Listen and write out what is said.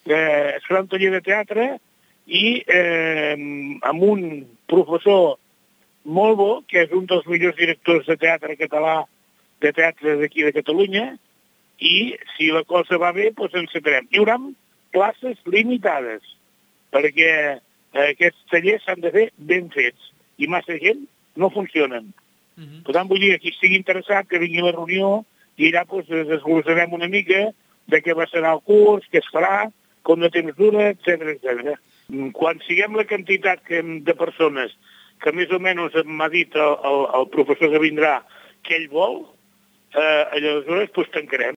serà un taller de teatre i amb un professor molt bo, que és un dels millors directors de teatre català, de teatre d'aquí de Catalunya, i si la cosa va bé, doncs encetarem. Hi haurà places limitades, perquè aquests tallers s'han de fer ben fets, i massa gent no funcionen. Per tant, vull dir, qui estigui interessat, que vingui a la reunió, i allà desglossarem una mica de què va ser el curs, què es farà, com de temps dura, etc. Quan siguem la quantitat de persones que més o menys m'ha dit el professor que vindrà que ell vol, aleshores tancarem.